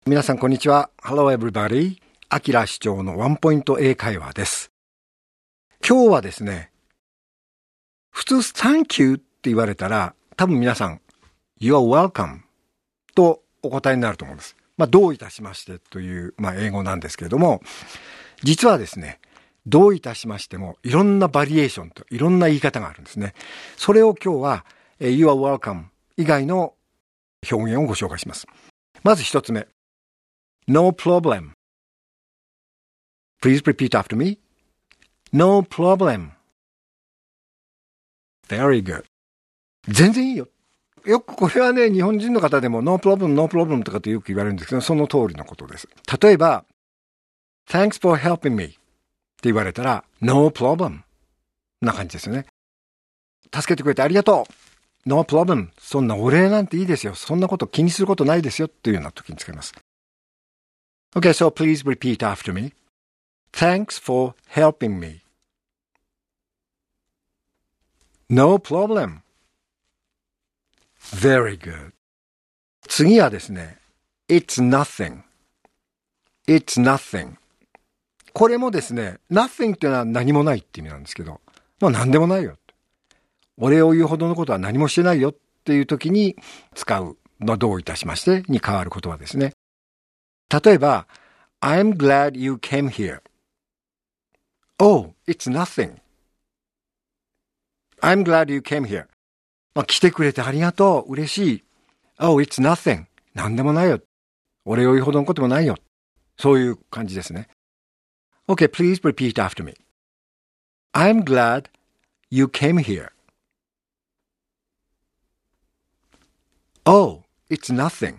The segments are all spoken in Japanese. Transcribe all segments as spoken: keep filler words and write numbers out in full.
皆さんこんにちは。Hello everybody. アキラ市長のワンポイント英会話です。今日はですね、普通 Thank you って言われたら、多分皆さん You are welcome とお答えになると思うんです。まあ、どういたしましてという、まあ、英語なんですけれども、実はですね、どういたしましてもいろんなバリエーションといろんな言い方があるんですね。それを今日は You are welcome 以外の表現をご紹介します。まず一つ目。No problem. Please repeat after me. No problem. Very good. 全然いいよ。よくこれはね、日本人の方でも No problem, no problem とかってよく言われるんですけど、その通りのことです。例えば、Thanks for helping me って言われたら No problem な感じですよね。助けてくれてありがとう。No problem. そんなお礼なんていいですよ。そんなこと気にすることないですよっていうような時に使います。Okay, so please repeat after me. Thanks for helping me. No problem. Very good. 次はですね、It's nothing. It's nothing. これもですね、nothing っていうのは何もないって意味なんですけど、まあ何でもないよ。お礼を言うほどのことは何もしてないよっていう時に使う、まあ、どういたしましてに変わる言葉ですね。例えば、I'm glad you came here. Oh, it's nothing. I'm glad you came here. まあ、来てくれてありがとう。嬉しい。Oh, it's nothing. 何でもないよ。お礼を言うほどのこともないよ。そういう感じですね。Okay, please repeat after me. I'm glad you came here. Oh, it's nothing.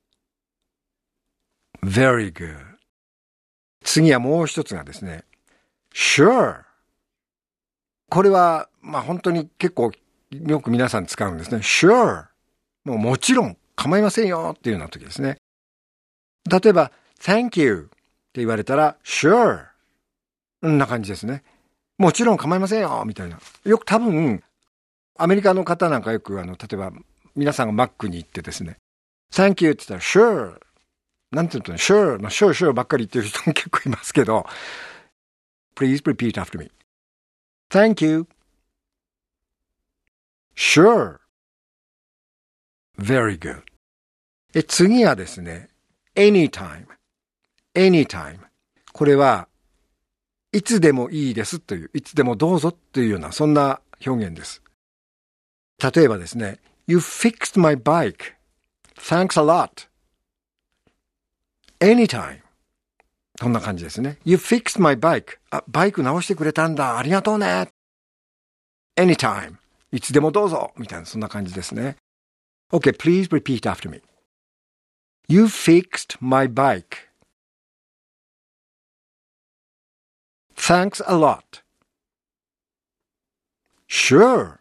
Very good. 次はもう一つがですね、Sure. これは、まあ本当に結構よく皆さん使うんですね。Sure. もうもちろん構いませんよっていうような時ですね。例えば、Thank you って言われたら、Sure. こんな感じですね。もちろん構いませんよみたいな。よく多分、アメリカの方なんかよく、あの、例えば、皆さんがマックに行ってですね、Thank you って言ったら、Sure. なんて言うとね、Sure の Sure, Sure ばっかり言ってる人も結構いますけど、Please repeat after me. Thank you. Sure. Very good. え、次はですね、anytime. anytime. これは、いつでもいいですという、いつでもどうぞというような、そんな表現です。例えばですね、You fixed my bike. Thanks a lot. Anytime. そんな感じですね。You fixed my bike. あ、バイク直してくれたんだ。ありがとうね。Anytime. いつでもどうぞ。みたいな、そんな感じですね。Okay, please repeat after me. You fixed my bike. Thanks a lot. Sure.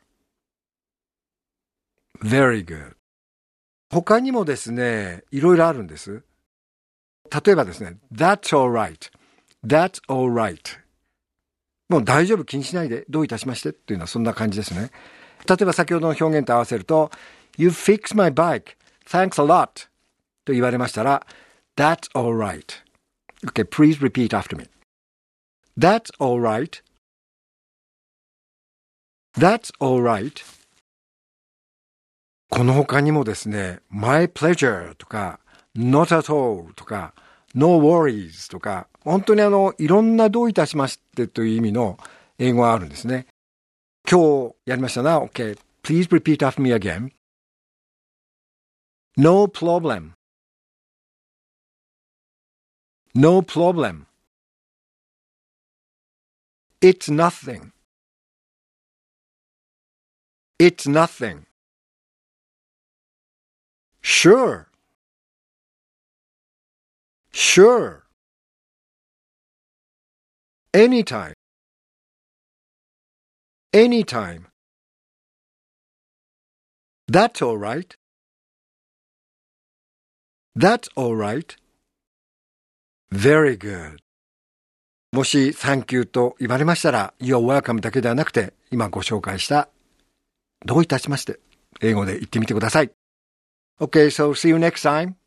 Very good. 他にもですね、いろいろあるんです。例えばですね、That's all right. That's all right. もう大丈夫気にしないで、どういたしましてっていうのはそんな感じですね。例えば先ほどの表現と合わせると、You fix my bike. Thanks a lot. と言われましたら、That's all right. Okay, please repeat after me. That's all right. That's all right. この他にもですね、My pleasure とか、Not at all とか、No worries とか、本当にあの、いろんなどういたしましてという意味の英語があるんですね。今日やりましたな。Okay, please repeat after me again. No problem. No problem. It's nothing. It's nothing. Sure. Sure. Anytime. Anytime. That's all right. That's all right. Very good. もし Thank you と言われましたら You're welcome だけではなくて今ご紹介したどういたしまして英語で言ってみてください。Okay, so see you next time.